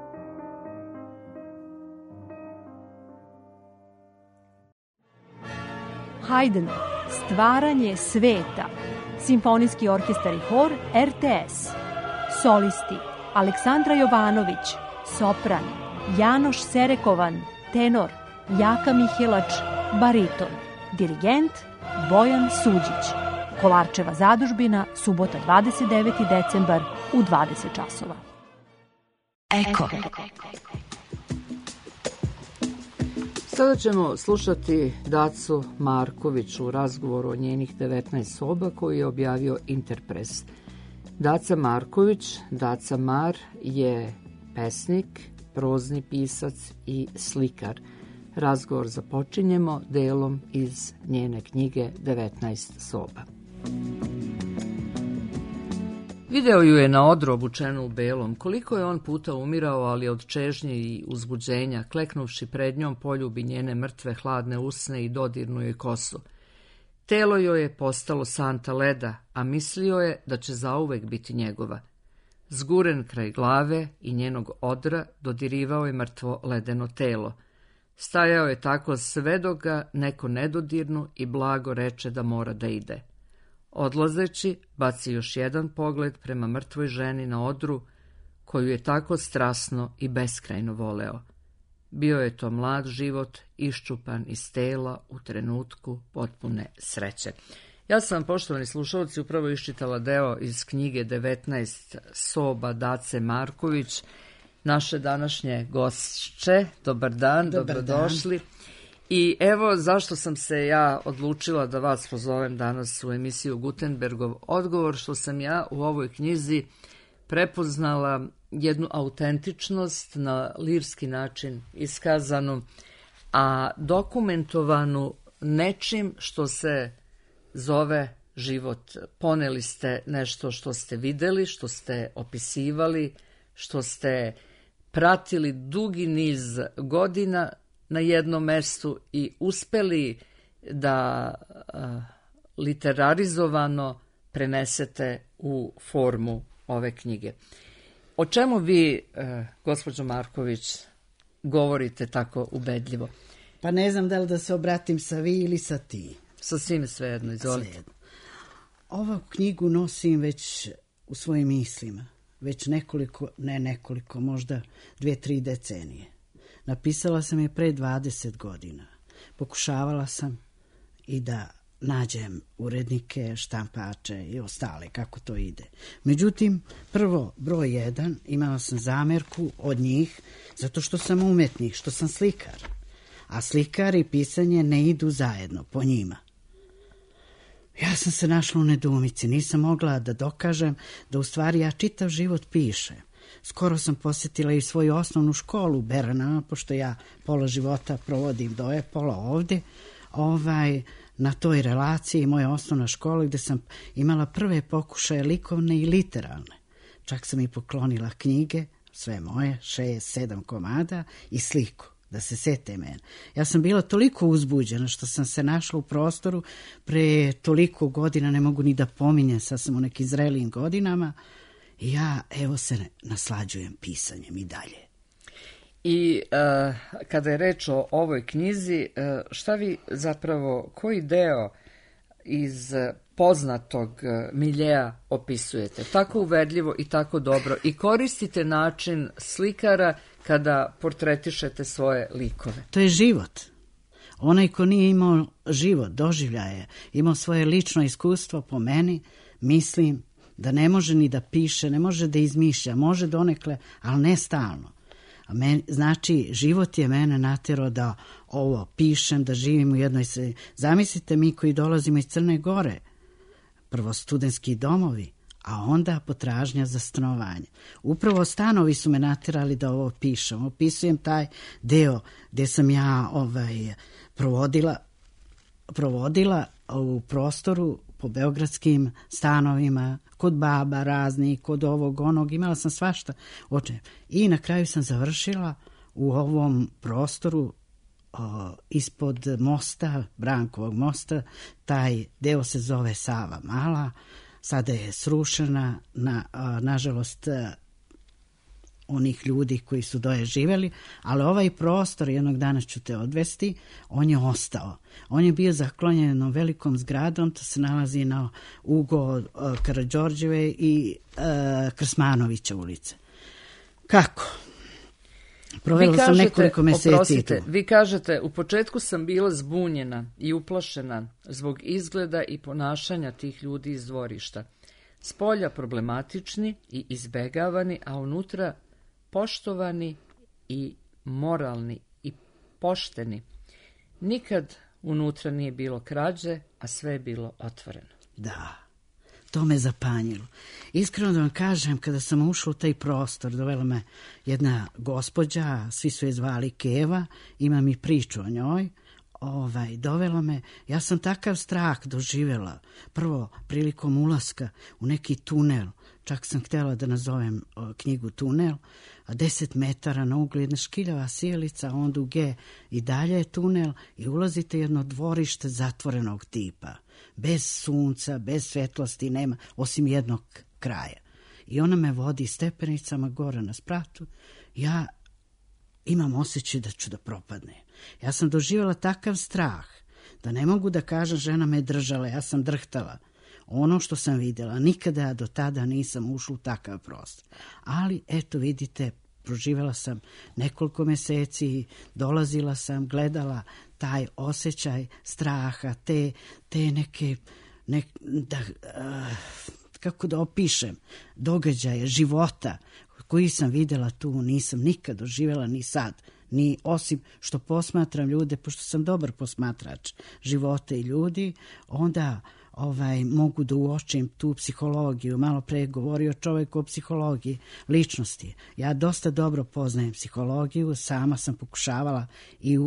Haydn, Stvaranje sveta. Simfonijski orkestar i hor R T S. Solisti Aleksandra Jovanović, sopran, Janoš Serekovan, tenor, Jaka Mihelač, bariton, dirigent Bojan Suđić. Kolarčeva zadužbina, subota dvadeset deveti decembar u dvadeset časova. Eko. Sada ćemo slušati Dacu Marković u razgovoru o njenih devetnaest soba koji je objavio Interpres. Daca Marković, Daca Mar, je pesnik, prozni pisac i slikar. Razgovor započinjemo delom iz njene knjige devetnaest soba. Video ju je na odru obučenu u belom. Koliko je on puta umirao, ali od čežnje i uzbuđenja, kleknuvši pred njom, poljubi njene mrtve hladne usne i dodirnu joj kosu. Telo joj je postalo santa leda, a mislio je da će zauvek biti njegova. Zguren kraj glave i njenog odra dodirivao je mrtvo ledeno telo. Stajao je tako sve dok ga neko nedodirnu i blago reče da mora da ide. Odlazeći, baci još jedan pogled prema mrtvoj ženi na odru, koju je tako strasno i beskrajno voleo. Bio je to mlad život, iščupan iz tela u trenutku potpune sreće. Ja sam vam, poštovani slušalci, upravo iščitala deo iz knjige devetnaest soba Dace Marković, naše današnje gošće. Dobar dan, Dobar dobrodošli. Dan. I evo zašto sam se ja odlučila da vas pozovem danas u emisiju Gutenbergov odgovor, što sam ja u ovoj knjizi prepoznala jednu autentičnost na lirski način iskazanu, a dokumentovanu nečim što se zove život. Poneli ste nešto što ste videli, što ste opisivali, što ste pratili dugi niz godina na jednom mestu i uspeli da a, literarizovano prenesete u formu ove knjige. O čemu vi, e, gospođo Marković, govorite tako ubedljivo? Pa ne znam da li da se obratim sa vi ili sa ti. Sa svim svejedno, izvolite. Svejedno. Ovu knjigu nosim već u svojim mislima. Već nekoliko, ne nekoliko, možda dve, tri decenije. Napisala sam je pre dvadeset godina. Pokušavala sam i da nađem urednike, štampače i ostale, kako to ide. Međutim, prvo, broj jedan, imala sam zamerku od njih, zato što sam umetnik, što sam slikar. A slikar i pisanje ne idu zajedno, po njima. Ja sam se našla u nedoumici, nisam mogla da dokažem da u stvari ja čitav život pišem. Skoro sam posjetila i svoju osnovnu školu u Beranama, pošto ja pola života provodim doje, pola ovdje, ovaj, na toj relaciji moja osnovna škola gdje sam imala prve pokušaje likovne i literalne. Čak sam i poklonila knjige, sve moje, šest, sedam komada i sliku, da se sete mene. Ja sam bila toliko uzbuđena što sam se našla u prostoru pre toliko godina, ne mogu ni da pominjem, sad sam u nekim zrelijim godinama, i ja evo se naslađujem pisanjem i dalje. I uh, kada je reč o ovoj knjizi, uh, šta vi zapravo, koji deo iz poznatog uh, miljeja opisujete? Tako uverljivo i tako dobro. I koristite način slikara kada portretišete svoje likove. To je život. Onaj ko nije imao život, doživljaje, imao svoje lično iskustvo, po meni, mislim da ne može ni da piše, ne može da izmišlja, može donekle, ali ne stalno. A men, znači, život je mene natjerao da ovo pišem, da živim u jednoj sredini. Zamislite mi koji dolazimo iz Crne Gore, prvo studentski domovi, a onda potražnja za stanovanje. Upravo stanovi su me natjerali da ovo pišem. Opisujem taj deo gdje sam ja ovaj, provodila, provodila u prostoru po beogradskim stanovima, kod baba raznih, kod ovog, onog, imala sam svašta. Oče. I na kraju sam završila u ovom prostoru o, ispod mosta, Brankovog mosta, taj deo se zove Sava Mala, sada je srušena, na, a, nažalost, a, onih ljudi koji su doje živjeli, ali ovaj prostor, jednog dana ću te odvesti, on je ostao. On je bio zaklonjen jednom velikom zgradom, to se nalazi na ugao uh, Karađorđeve i uh, Krsmanovića ulice. Kako? Provela sam nekoliko meseci. Oprostite, tu. Vi kažete, u početku sam bila zbunjena i uplašena zbog izgleda i ponašanja tih ljudi iz dvorišta. Spolja problematični i izbegavani, a unutra poštovani i moralni i pošteni. Nikad unutra nije bilo krađe, a sve je bilo otvoreno. Da, to me zapanjilo. Iskreno da vam kažem, kada sam ušla u taj prostor, dovela me jedna gospođa, svi su je zvali Keva, imam i priču o njoj, ovaj, dovela me, ja sam takav strah doživjela, prvo prilikom ulaska u neki tunel, čak sam htjela da nazovem o, knjigu tunel, a deset metara na uglu jedna škiljava sjelica, a onda u G i dalje je tunel i ulazite jedno dvorište zatvorenog tipa, bez sunca, bez svetlosti, nema, osim jednog kraja. I ona me vodi stepenicama gore na spratu, ja imam osjećaj da ću da propadne. Ja sam doživjela takav strah da ne mogu da kažem žena me držala, ja sam drhtala. Ono što sam vidjela, nikada do tada nisam ušla u takav prostor. Ali, eto vidite, proživjela sam nekoliko mjeseci, dolazila sam, gledala taj osjećaj straha, te, te neke, nek, da, uh, kako da opišem, događaje, života, koji sam vidjela tu, nisam nikad doživjela ni sad, ni osim što posmatram ljude, pošto sam dobar posmatrač života i ljudi, onda ovaj, mogu da uočim tu psihologiju. Malo pre je govorio čovjek o psihologiji ličnosti. Ja dosta dobro poznajem psihologiju, sama sam pokušavala i u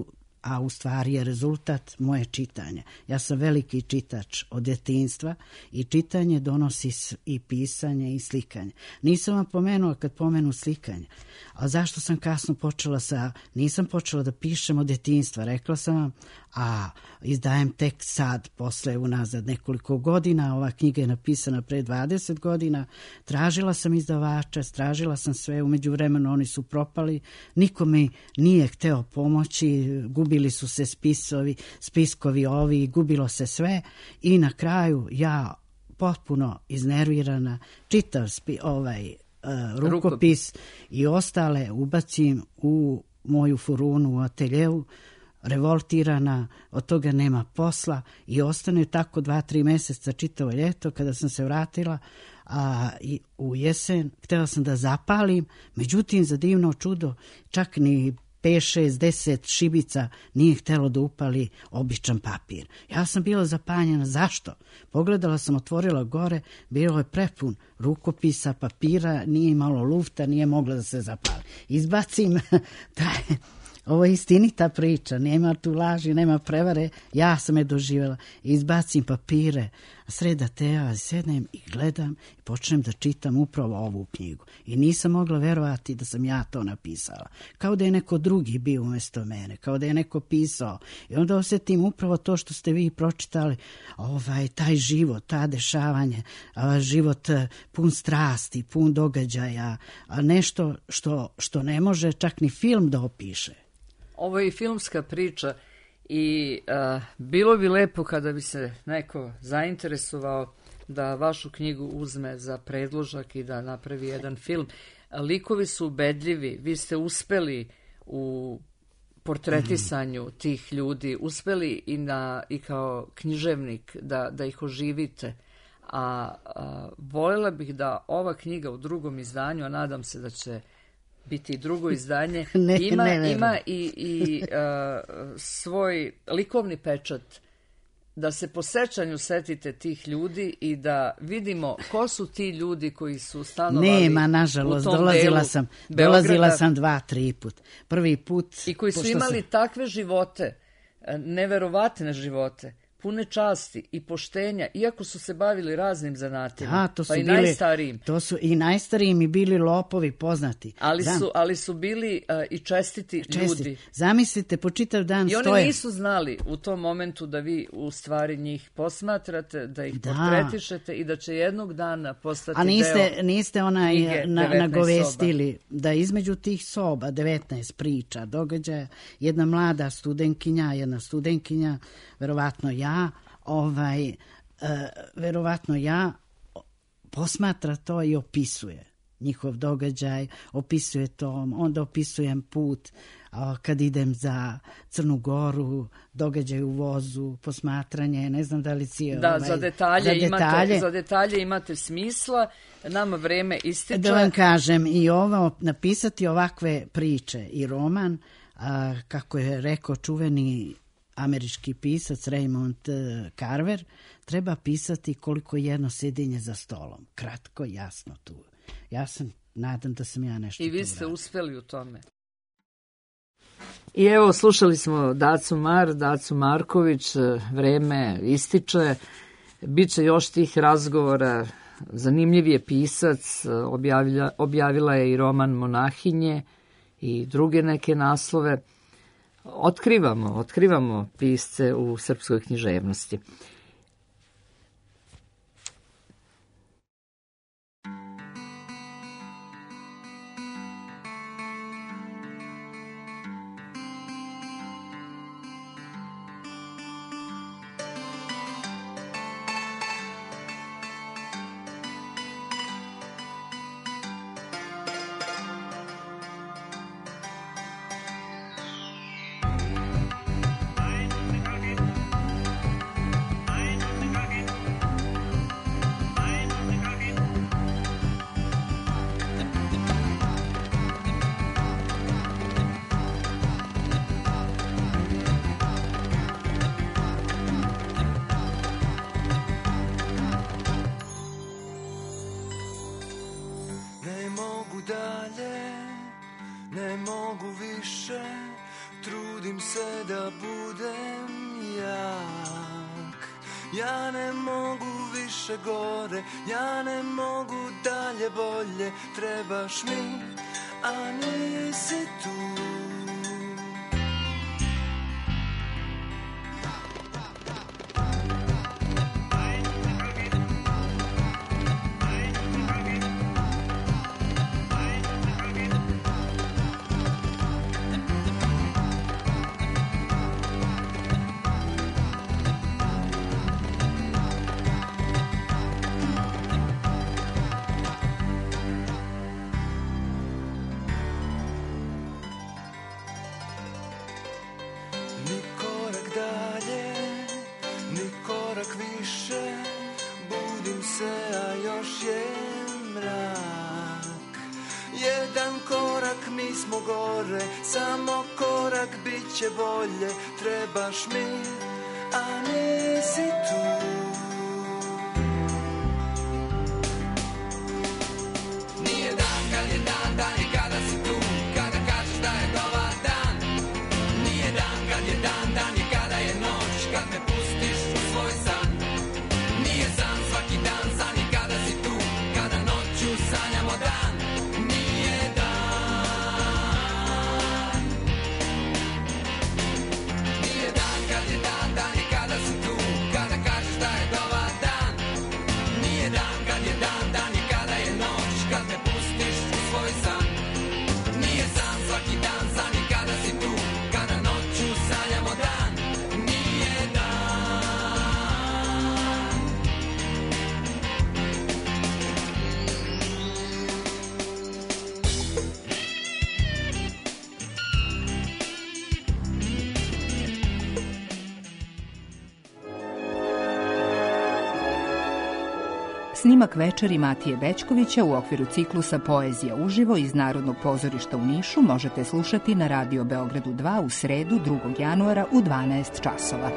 a u stvari je rezultat moje čitanje. Ja sam veliki čitač od djetinjstva i čitanje donosi i pisanje i slikanje. Nisam vam pomenuo kad pomenu slikanje. A zašto sam kasno počela sa... Nisam počela da pišem od djetinjstva, rekla sam vam, a izdajem tek sad, posle unazad nekoliko godina. Ova knjiga je napisana pre dvadeset godina. Tražila sam izdavača, tražila sam sve, umeđu vremenu oni su propali, niko mi nije hteo pomoći, gubili su se spisovi, spiskovi ovi, gubilo se sve i na kraju ja potpuno iznervirana čitav spi, ovaj uh, rukopis i ostale ubacim u moju furunu u ateljevu, revoltirana, od toga nema posla i ostane tako dva, tri meseca čitavo ljeto. Kada sam se vratila a, i u jesen, htjela sam da zapalim, međutim za divno čudo čak ni pet, šest, deset šibica nije htjelo da upali običan papir. Ja sam bila zapanjena. Zašto? Pogledala sam, otvorila gore, bilo je prepun rukopisa, papira, nije imalo lufta, nije mogla da se zapali. Izbacim taj... Ovo je istinita priča, nema tu laži, nema prevare, ja sam je doživjela. Izbacim papire, sreda teva, sednem i gledam i počnem da čitam upravo ovu knjigu. I nisam mogla verovati da sam ja to napisala. Kao da je neko drugi bio umjesto mene, kao da je neko pisao. I onda osjetim upravo to što ste vi pročitali, ovaj, taj život, ta dešavanje, život pun strasti, pun događaja, nešto što, što ne može čak ni film da opiše. Ovo je i filmska priča i uh, bilo bi lepo kada bi se neko zainteresovao da vašu knjigu uzme za predložak i da napravi jedan film. Likovi su ubedljivi, vi ste uspeli u portretisanju mm. tih ljudi, uspeli i, na, i kao književnik da, da ih oživite. A, a voljela bih da ova knjiga u drugom izdanju, a nadam se da će biti i drugo izdanje, ne, ima, ne, ne, ima i, i uh, svoj likovni pečat, da se po sećanju setite tih ljudi i da vidimo ko su ti ljudi koji su stanovali Nema, nažalost, u tom dolazila delu sam, Beograda. Dolazila sam dva, tri put. Prvi put... I koji su imali sam... takve živote, neverovatne živote, pune časti i poštenja, iako su se bavili raznim zanatima, da, to su pa i bili, najstarijim. To su i najstarijim i bili lopovi poznati. Ali, Znam. su, ali su bili uh, i čestiti Česti. ljudi. Zamislite, po čitav dan I oni stoje. nisu znali u tom momentu da vi u stvari njih posmatrate, da ih da. portretišete i da će jednog dana postati A niste, deo niste onaj na, nagovestili soba. Da između tih soba, devetnaest priča, događaja, jedna mlada studenkinja, jedna studenkinja, verovatno ja, ovaj, e, verovatno ja, posmatra to i opisuje njihov događaj, opisuje to, onda opisujem put a, kad idem za Crnu Goru, događaj u vozu, posmatranje, ne znam da li cijel... Da, ovaj, za, detalje za, imate, detalje. za detalje imate smisla, nama vreme ističe. Da vam kažem, i ovo, napisati ovakve priče i roman, a, kako je rekao čuveni američki pisac Raymond Carver, treba pisati koliko jedno sjedinje za stolom. Kratko, jasno tu. Ja sam, nadam da sam ja nešto... I vi ste uspjeli u tome. I evo, slušali smo Dacu Mar, Dacu Marković, vreme ističe, biće još tih razgovora, zanimljiv je pisac, objavila, objavila je i roman Monahinje i druge neke naslove. Otkrivamo, otkrivamo pisce u srpskoj književnosti. trudim se da budem jak. Ja ne mogu više gore, ja ne mogu dalje bolje, trebaš mi, a nisi tu. Samo korak bit će bolje, trebaš mi, a nisi tu. Nije dan kad je dan, dan je kada si tu, kada kažeš da je dobar dan. Nije dan kad je dan, dan je kada je noć, kad me pustiš u svoj san. Nije san svaki dan, san je kada si tu, kada noću sanjamo dan. Snimak Večeri Matije Bećkovića u okviru ciklusa Poezija uživo iz Narodnog pozorišta u Nišu možete slušati na Radio Beogradu dva u sredu drugog januara u dvanaest časova.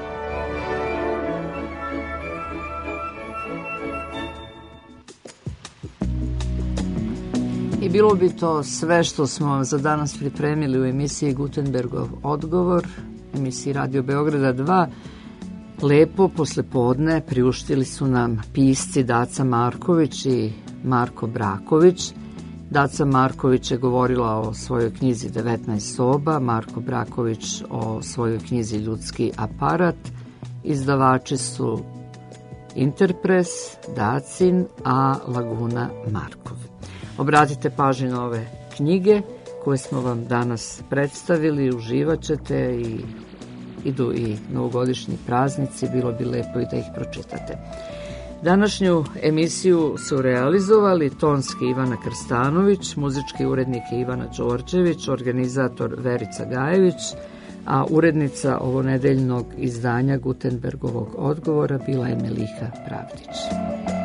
I bilo bi to sve što smo za danas pripremili u emisiji Gutenbergov odgovor, emisiji Radio Beograda dva. Lepo poslepodne priuštili su nam pisci Daca Marković i Marko Braković. Daca Marković je govorila o svojoj knjizi devetnaest soba, Marko Braković o svojoj knjizi Ljudski aparat. Izdavači su Interpres, Dacin, a Laguna Markov. Obratite pažnju na ove knjige koje smo vam danas predstavili, uživat ćete i idu i novogodišnji praznici, bilo bi lepo i da ih pročitate. Današnju emisiju su realizovali tonski Ivana Krstanović, muzički urednik Ivana Đorđević, organizator Verica Gajević, a urednica ovonedeljnog izdanja Gutenbergovog odgovora bila je Meliha Pravdić.